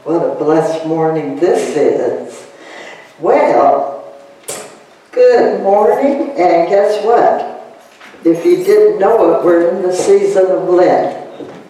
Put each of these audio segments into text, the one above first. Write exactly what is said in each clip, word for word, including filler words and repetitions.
What a blessed morning this is. Well, good morning, and guess what? If you didn't know it, we're in the season of Lent.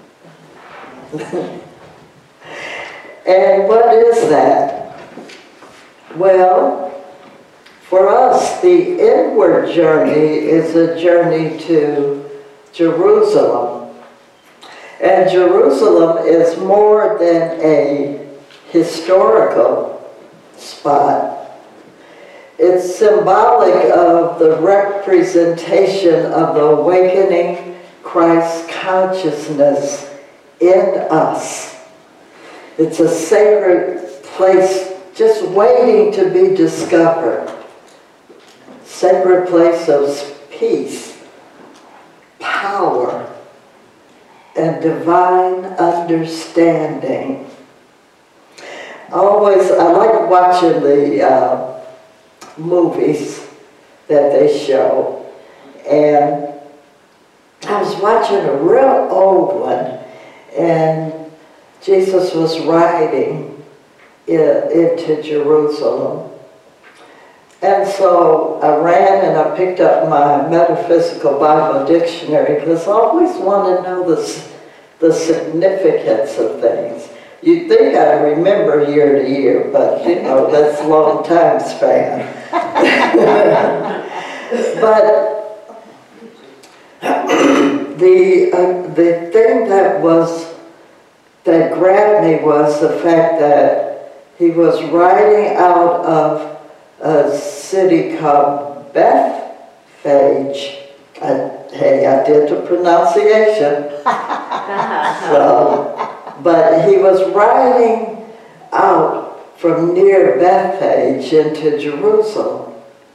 And what is that? Well, for us, the inward journey is a journey to Jerusalem. And Jerusalem is more than a historical spot. It's symbolic of the representation of the awakening Christ consciousness in us. It's a sacred place just waiting to be discovered. Sacred place of peace, power, and divine understanding. Always, I like watching the uh, movies that they show, and I was watching a real old one, and Jesus was riding in, into Jerusalem. And so I ran and I picked up my Metaphysical Bible Dictionary because I always want to know the, the significance of things. You'd think I'd remember year to year, but you know, that's a long time span. But the, uh, the thing that was, that grabbed me was the fact that he was riding out of a city called Bethphage. I, hey, I did the pronunciation. So, but he was riding out from near Bethphage into Jerusalem.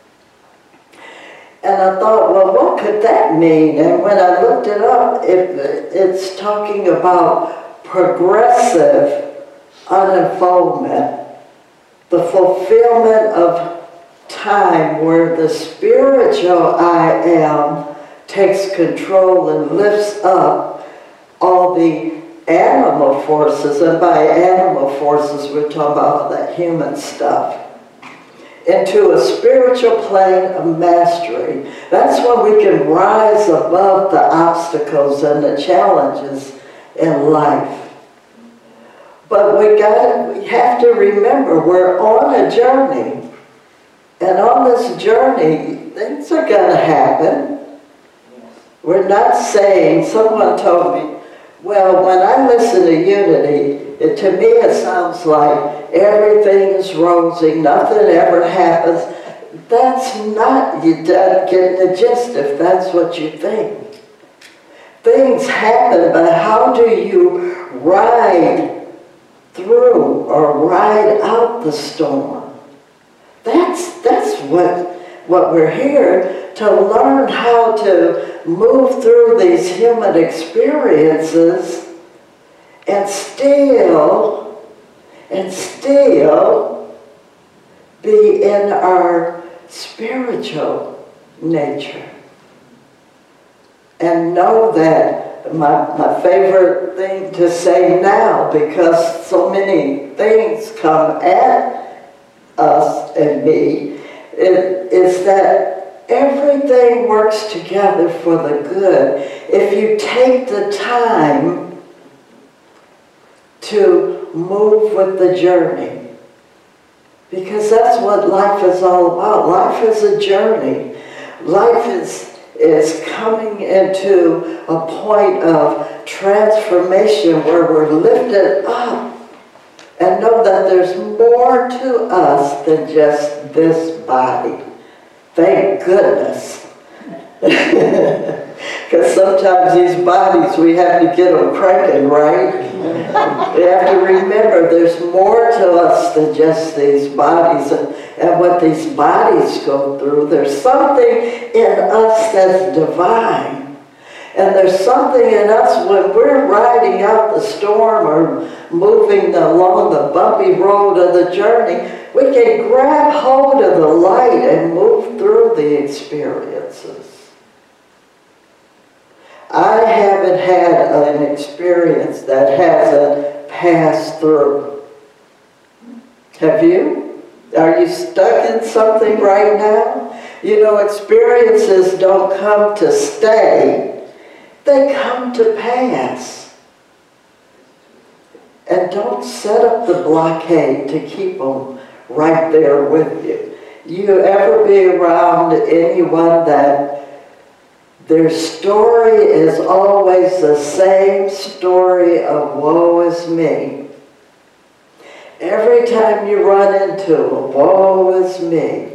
And I thought, well, what could that mean? And when I looked it up, it, it's talking about progressive unfoldment. The fulfillment of time where the spiritual I am takes control and lifts up all the animal forces, and by animal forces we're talking about all that human stuff, into a spiritual plane of mastery. That's when we can rise above the obstacles and the challenges in life. But we got we have to remember we're on a journey. And on this journey, things are going to happen. We're not saying, someone told me, well, when I listen to Unity, it, to me it sounds like everything is rosy, nothing ever happens. That's not, you don't get the gist if that's what you think. Things happen, but how do you ride through or ride out the storm? That's, that's what, what we're here to learn, how to move through these human experiences and still, and still be in our spiritual nature. And know that my, my favorite thing to say now, because so many things come at us and me, it, is that everything works together for the good if you take the time to move with the journey. Because that's what life is all about. Life is a journey. Life is, is coming into a point of transformation where we're lifted up and know that there's more to us than just this body. Thank goodness. Because sometimes these bodies, we have to get them cranking, right? We have to remember there's more to us than just these bodies and, and what these bodies go through. There's something in us that's divine. And there's something in us when we're riding out the storm or moving along the bumpy road of the journey, we can grab hold of the light and move through the experiences. I haven't had an experience that hasn't passed through. Have you? Are you stuck in something right now? You know, experiences don't come to stay. They come to pass. And don't set up the blockade to keep them right there with you. You ever be around anyone that their story is always the same story of woe is me? Every time you run into a woe is me,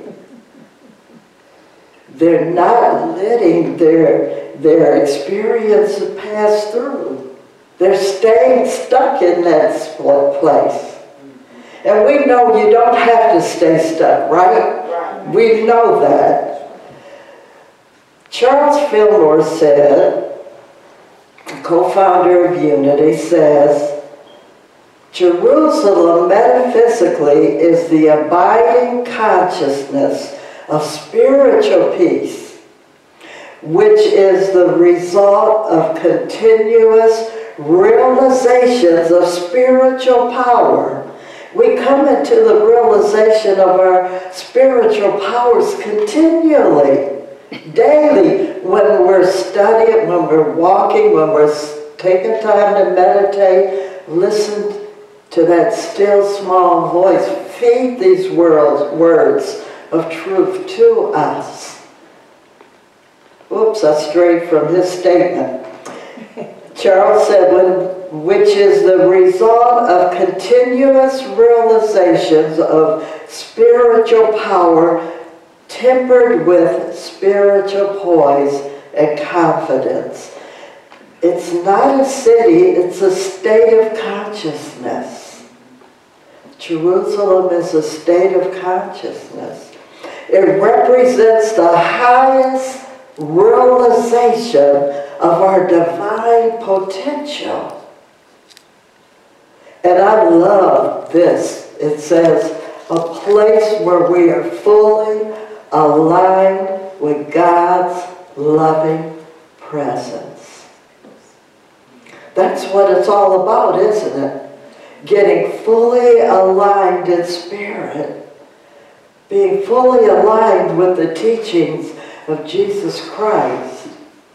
they're not letting their, their experience pass through. They're staying stuck in that place. And we know you don't have to stay stuck, right? Right. We know that. Charles Fillmore said, co-founder of Unity, says, Jerusalem metaphysically is the abiding consciousness of spiritual peace, which is the result of continuous realizations of spiritual power. We come into the realization of our spiritual powers continually, daily, when we're studying, when we're walking, when we're taking time to meditate. Listen to that still small voice. Feed these words, words of truth to us. Oops, I strayed from his statement. Charles said, when which is the result of continuous realizations of spiritual power tempered with spiritual poise and confidence. It's not a city, it's a state of consciousness. Jerusalem is a state of consciousness. It represents the highest realization of our divine potential. And I love this. It says, a place where we are fully aligned with God's loving presence. That's what it's all about, isn't it? Getting fully aligned in spirit. Being fully aligned with the teachings of Jesus Christ.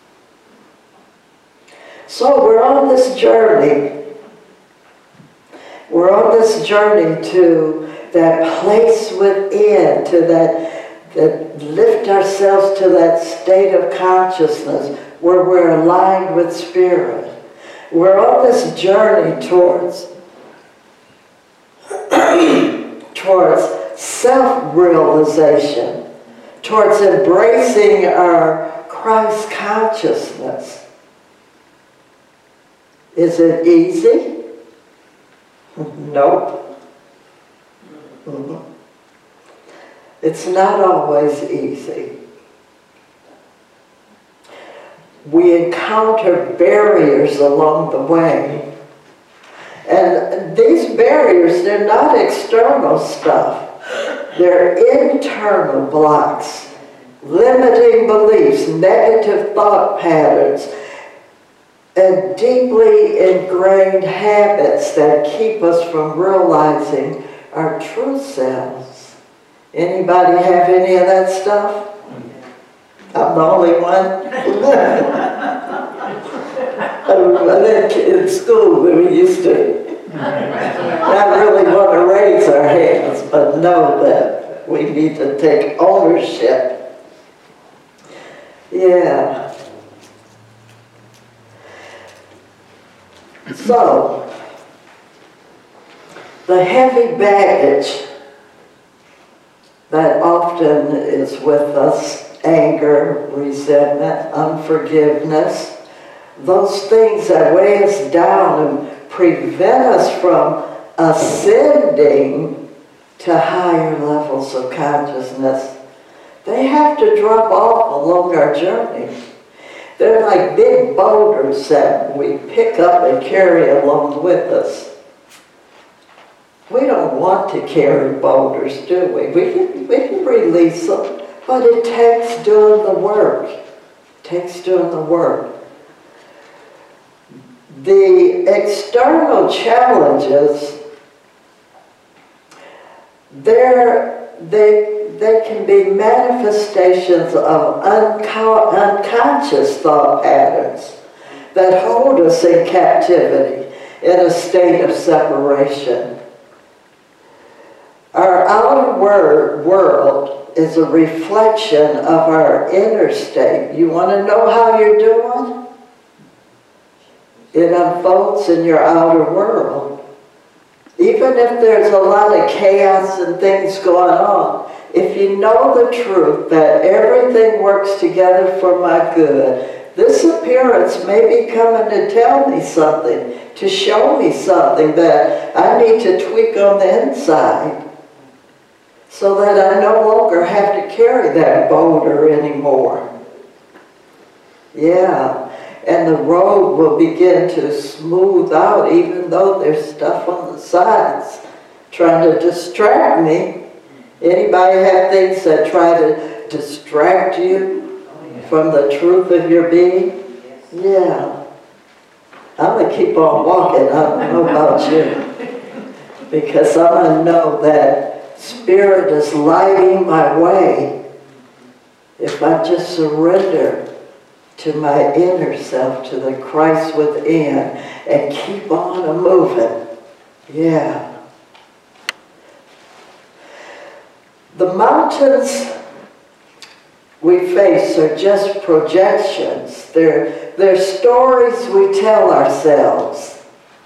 So we're on this journey. We're on this journey to that place within, to that, that lift ourselves to that state of consciousness where we're aligned with spirit. We're on this journey towards, towards self-realization, towards embracing our Christ consciousness. Is it easy? Nope. Mm-hmm. It's not always easy. We encounter barriers along the way. And these barriers, they're not external stuff. They're internal blocks, limiting beliefs, negative thought patterns, and deeply ingrained habits that keep us from realizing our true selves. Anybody have any of that stuff? I'm the only one. In school, we used to not really want to raise our hands, but know that we need to take ownership. Yeah. So, the heavy baggage that often is with us, anger, resentment, unforgiveness, those things that weigh us down and prevent us from ascending to higher levels of consciousness, they have to drop off along our journey. They're like big boulders that we pick up and carry along with us. We don't want to carry boulders, do we? We can, we can release them, but it takes doing the work. It takes doing the work. The external challenges they're, they, they can be manifestations of unco unconscious thought patterns that hold us in captivity, in a state of separation. Our outer word, world is a reflection of our inner state. You want to know how you're doing? It unfolds in your outer world. Even if there's a lot of chaos and things going on, if you know the truth that everything works together for my good, this appearance may be coming to tell me something, to show me something that I need to tweak on the inside so that I no longer have to carry that boulder anymore. Yeah. And the road will begin to smooth out, even though there's stuff on the sides trying to distract me. Anybody have things that try to distract you from the truth of your being? Yeah. I'm going to keep on walking. I don't know about you. Because I'm going to know that Spirit is lighting my way if I just surrender to my inner self, to the Christ within, and keep on a moving. Yeah. The mountains we face are just projections. They're, they're stories we tell ourselves.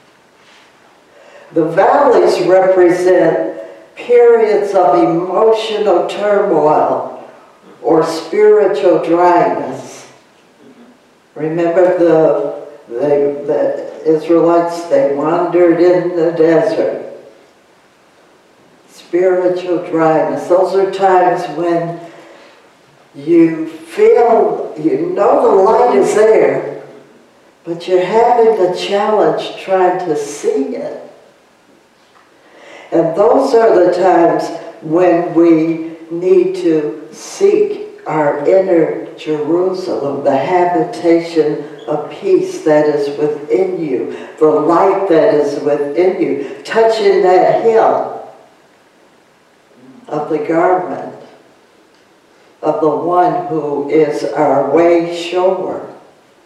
The valleys represent periods of emotional turmoil or spiritual dryness. Remember the, they, the Israelites, they wandered in the desert. Spiritual dryness. Those are times when you feel, you know the light is there, but you're having a challenge trying to see it. And those are the times when we need to seek our inner Jerusalem, the habitation of peace that is within you, the light that is within you, touching that hem of the garment of the one who is our way shower.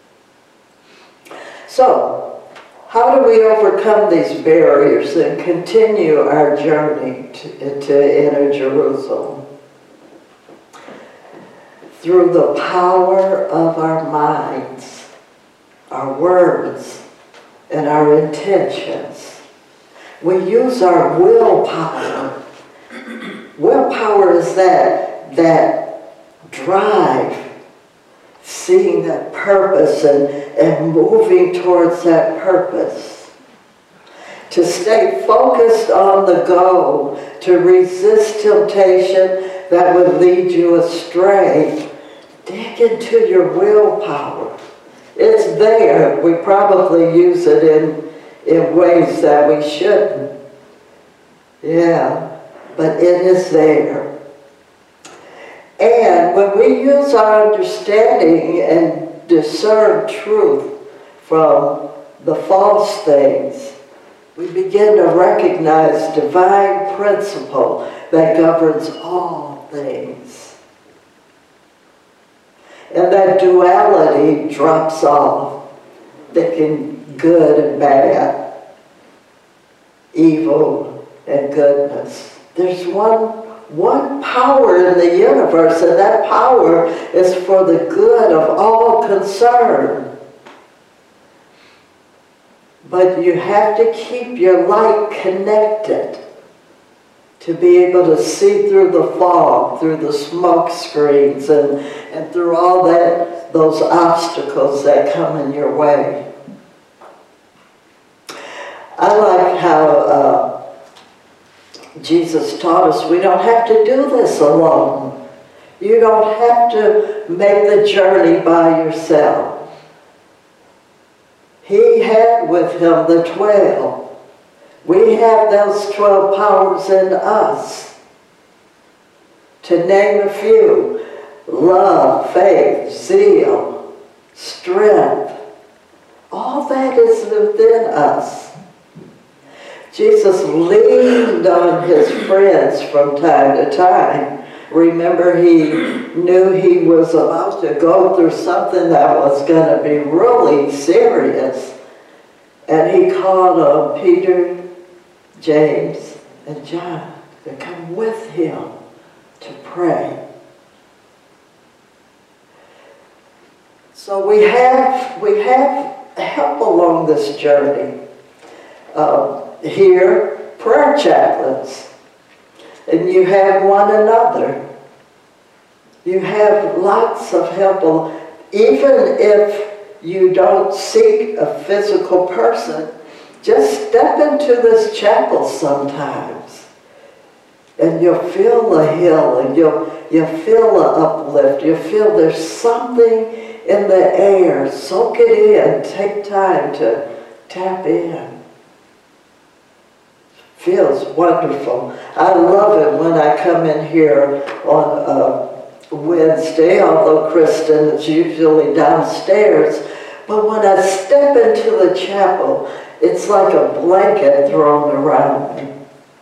So, how do we overcome these barriers and continue our journey to, to inner Jerusalem? Through the power of our minds, our words, and our intentions. We use our willpower. Willpower is that, that drive, seeing that purpose and, and moving towards that purpose. To stay focused on the goal, to resist temptation that would lead you astray. Dig into your willpower. It's there. We probably use it in, in ways that we shouldn't. Yeah, but it is there. And when we use our understanding and discern truth from the false things, we begin to recognize divine principle that governs all things. And that duality drops off, thinking good and bad, evil and goodness. There's one, one power in the universe, and that power is for the good of all concerned. But you have to keep your light connected to be able to see through the fog, through the smoke screens, and, and through all that, those obstacles that come in your way. I like how uh, Jesus taught us we don't have to do this alone. You don't have to make the journey by yourself. He had with him the twelve. We have those twelve powers in us. To name a few: love, faith, zeal, strength. All that is within us. Jesus leaned on his friends from time to time. Remember, he knew he was about to go through something that was going to be really serious. And he called on Peter, James, and John to come with him to pray. So we have, we have help along this journey. Uh, here, prayer chaplains. And you have one another. You have lots of help. Even if you don't seek a physical person, just step into this chapel sometimes. And you'll feel the hill, and you'll, you'll feel the uplift. You'll feel there's something in the air. Soak it in. Take time to tap in. Feels wonderful. I love it when I come in here on uh, Wednesday, although Kristen is usually downstairs. But when I step into the chapel, it's like a blanket thrown around me.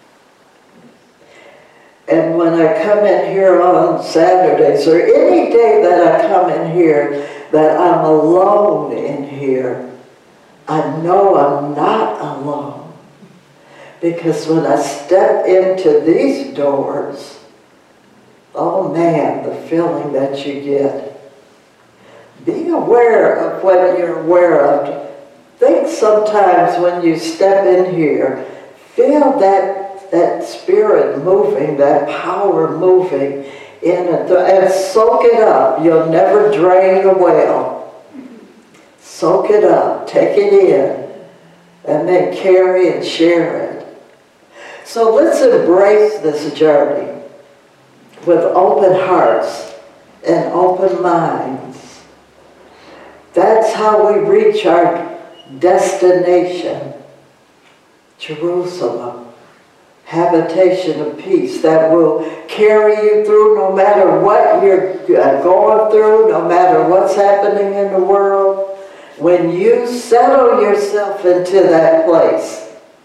And when I come in here on Saturdays, or any day that I come in here, that I'm alone in here, I know I'm not alone. Because when I step into these doors, oh man, the feeling that you get. Be aware of what you're aware of. Think sometimes when you step in here, feel that, that spirit moving, that power moving in it, and soak it up. You'll never drain the well. Soak it up, take it in, and then carry and share it. So let's embrace this journey with open hearts and open minds. That's how we reach our destination, Jerusalem, habitation of peace that will carry you through no matter what you're going through, no matter what's happening in the world. When you settle yourself into that place,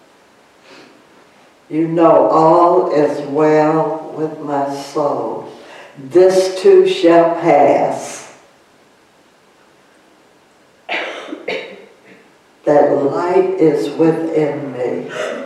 you know all is well with my soul. This too shall pass. That light is within me.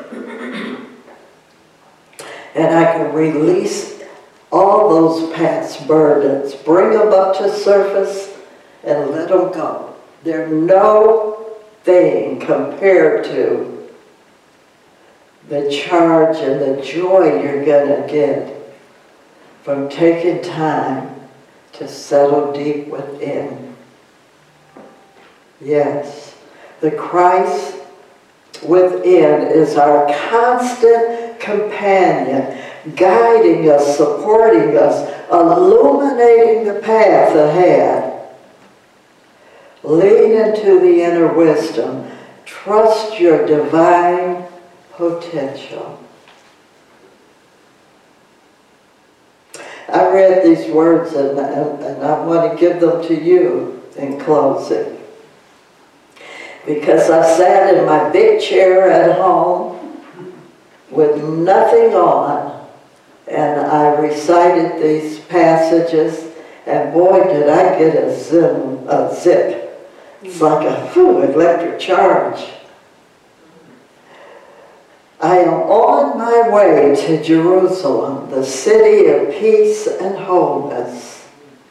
And I can release all those past burdens, bring them up to surface and let them go. They're no thing compared to the charge and the joy you're going to get from taking time to settle deep within. Yes, the Christ within is our constant companion, guiding us, supporting us, illuminating the path ahead. Lean into the inner wisdom. Trust your divine potential. I read these words and, and, and I want to give them to you in closing. Because I sat in my big chair at home with nothing on and I recited these passages, and boy did I get a, zim, a zip. It's like a whew, electric charge. I am on my way to Jerusalem, the city of peace and wholeness.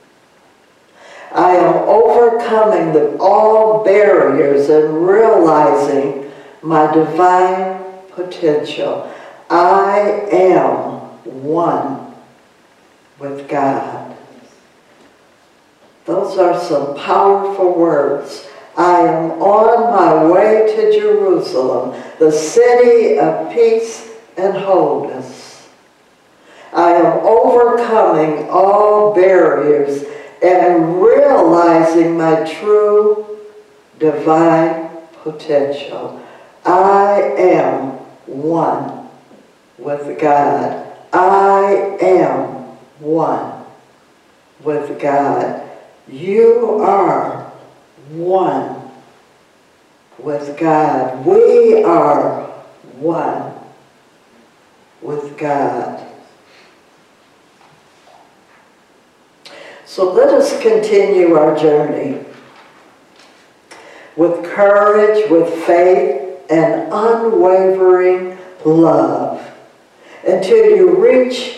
I am overcoming the, all barriers and realizing my divine potential. I am one with God. Those are some powerful words. I am on my way to Jerusalem, the city of peace and wholeness. I am overcoming all barriers and realizing my true divine potential. I am one with God. I am one with God. You are one with God. We are one with God. So let us continue our journey with courage, with faith, and unwavering love until you reach,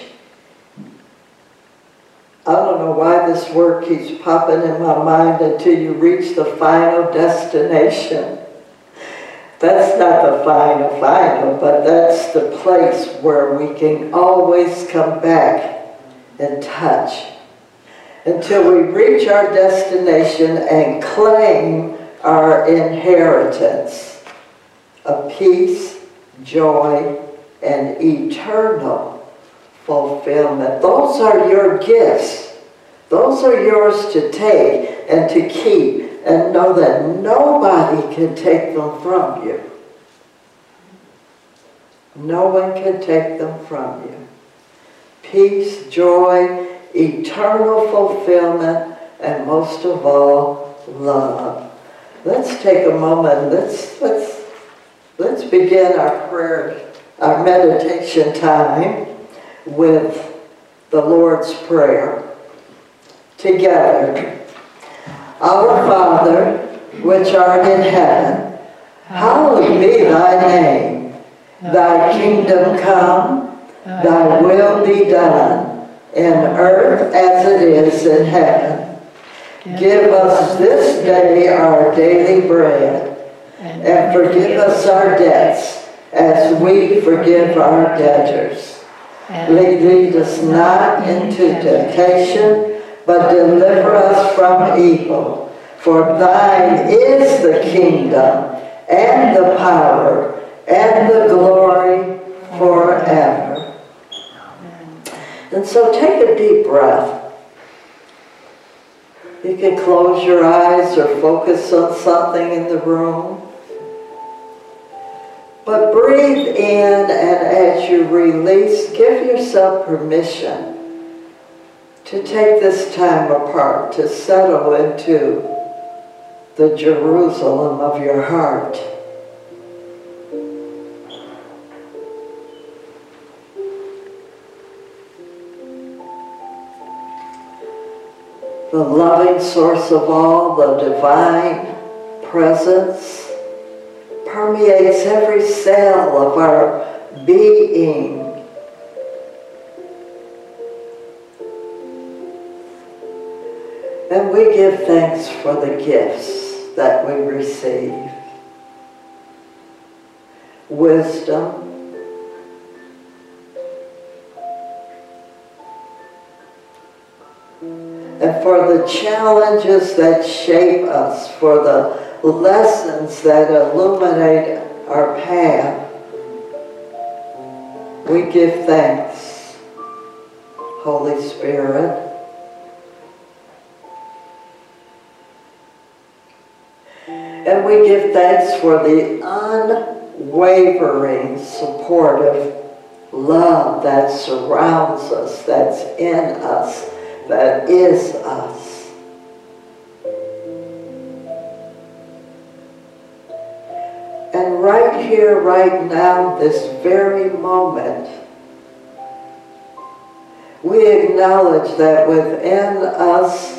I don't know why this word keeps popping in my mind, until you reach the final destination. That's not the final, final, but that's the place where we can always come back and touch until we reach our destination and claim our inheritance of peace, joy, and eternal fulfillment. Those are your gifts. Those are yours to take and to keep, and know that nobody can take them from you. No one can take them from you. Peace, joy, eternal fulfillment, and most of all, love. Let's take a moment. Let's let's let's begin our prayer, our meditation time with the Lord's Prayer together. Our Father, which art in heaven, hallowed be thy name. Thy kingdom come, thy will be done, in earth as it is in heaven. Give us this day our daily bread, and forgive us our debts as we forgive our debtors. Lead us not into temptation, but deliver us from evil. For thine is the kingdom, and the power, and the glory forever. And so take a deep breath. You can close your eyes or focus on something in the room. But breathe in, and as you release, give yourself permission to take this time apart, to settle into the Jerusalem of your heart. The loving source of all, the divine presence, permeates every cell of our being. And we give thanks for the gifts that we receive. Wisdom, and for the challenges that shape us, for the lessons that illuminate our path. We give thanks, Holy Spirit. And we give thanks for the unwavering, supportive love that surrounds us, that's in us, that is us. And right here, right now, this very moment, we acknowledge that within us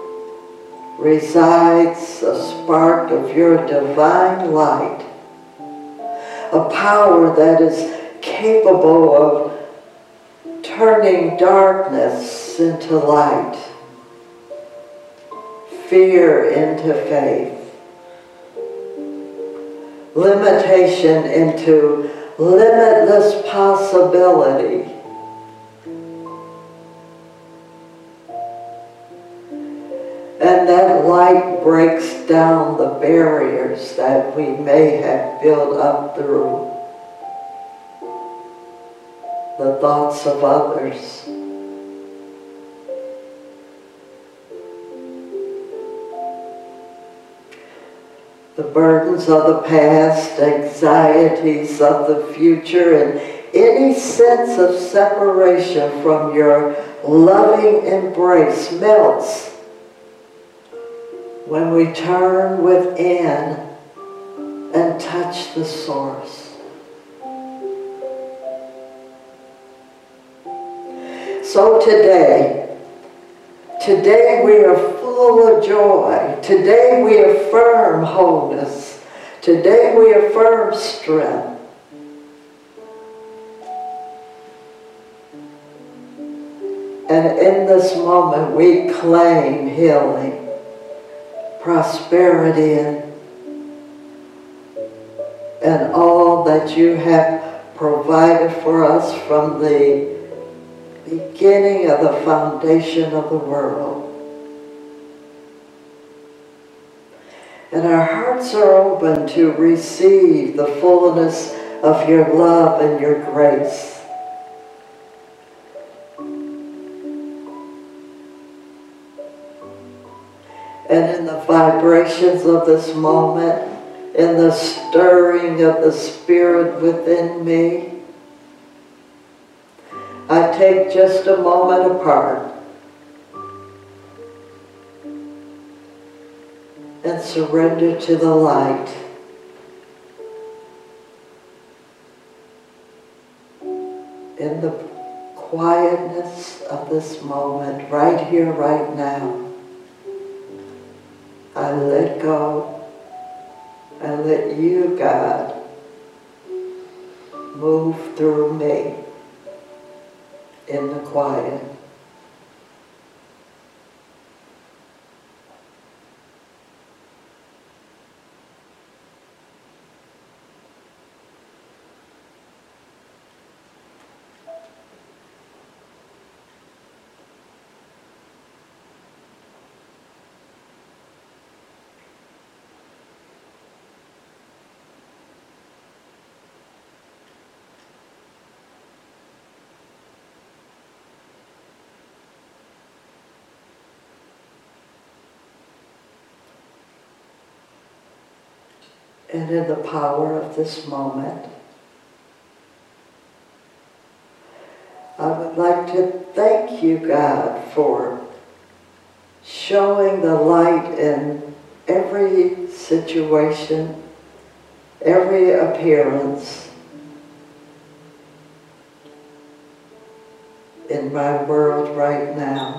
resides a spark of your divine light, a power that is capable of turning darkness into light, fear into faith, limitation into limitless possibility, and that light breaks down the barriers that we may have built up through the thoughts of others. The burdens of the past, anxieties of the future, and any sense of separation from your loving embrace melts when we turn within and touch the source. So today, today we are full of joy. Today we affirm wholeness. Today we affirm strength. And in this moment we claim healing, prosperity, and, and all that you have provided for us from the beginning of the foundation of the world. And our hearts are open to receive the fullness of your love and your grace. And in the vibrations of this moment, in the stirring of the Spirit within me, I take just a moment apart and surrender to the light. In the quietness of this moment, right here, right now, I let go. I let you, God, move through me in the quiet. And in the power of this moment, I would like to thank you, God, for showing the light in every situation, every appearance in my world right now.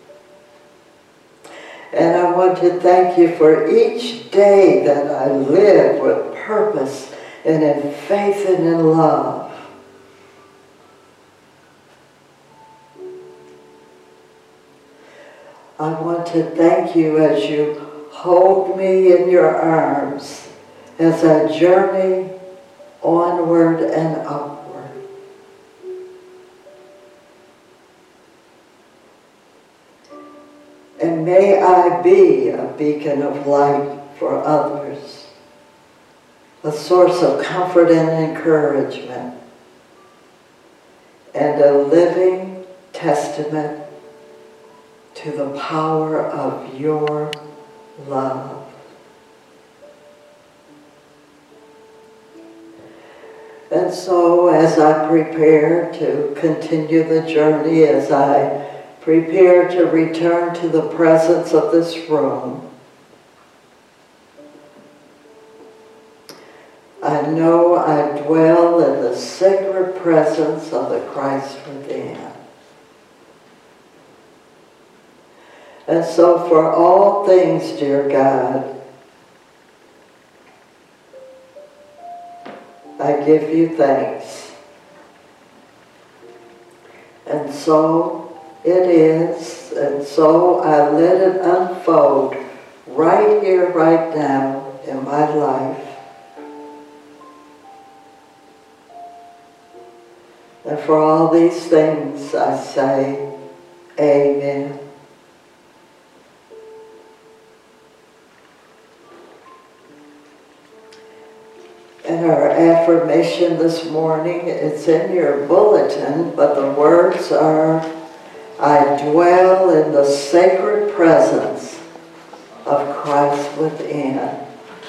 And I want to thank you for each day that I live with purpose and in faith and in love. I want to thank you as you hold me in your arms as I journey onward and upward. And may I be a beacon of light for others, a source of comfort and encouragement, and a living testament to the power of your love. And so as I prepare to continue the journey, as I prepare to return to the presence of this room, I know I dwell in the sacred presence of the Christ within. And so for all things, dear God, I give you thanks. And so it is, and so I let it unfold right here, right now in my life. And for all these things I say, amen. And our affirmation this morning, it's in your bulletin, but the words are, I dwell in the sacred presence of Christ within.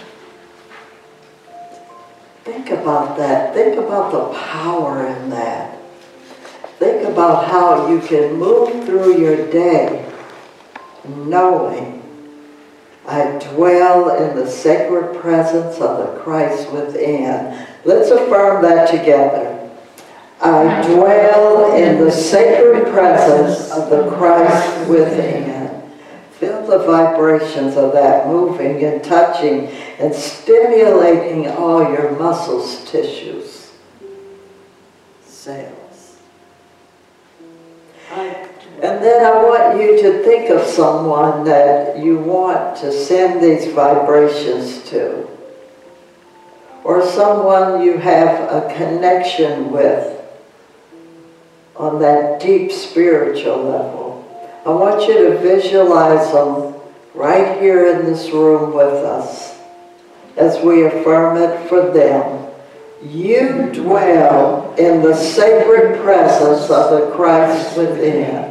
Think about that. Think about the power in that. Think about how you can move through your day knowing I dwell in the sacred presence of the Christ within. Let's affirm that together. I dwell in the sacred presence of the Christ within. Feel the vibrations of that moving and touching and stimulating all your muscles, tissues, cells. And then I want you to think of someone that you want to send these vibrations to, or someone you have a connection with on that deep spiritual level. I want you to visualize them right here in this room with us as we affirm it for them. You dwell in the sacred presence of the Christ within.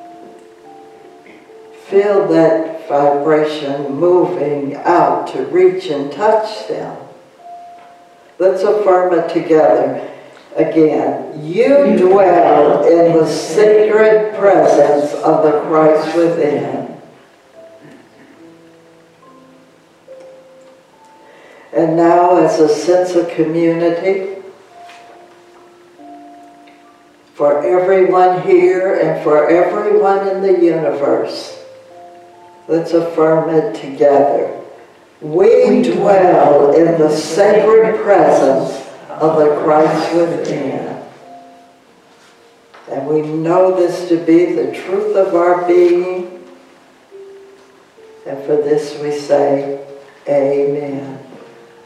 Feel that vibration moving out to reach and touch them. Let's affirm it together. Again, you dwell in the sacred presence of the Christ within. And now, as a sense of community, for everyone here and for everyone in the universe, let's affirm it together. We dwell in the sacred presence of the Christ within. And we know this to be the truth of our being. And for this we say, Amen.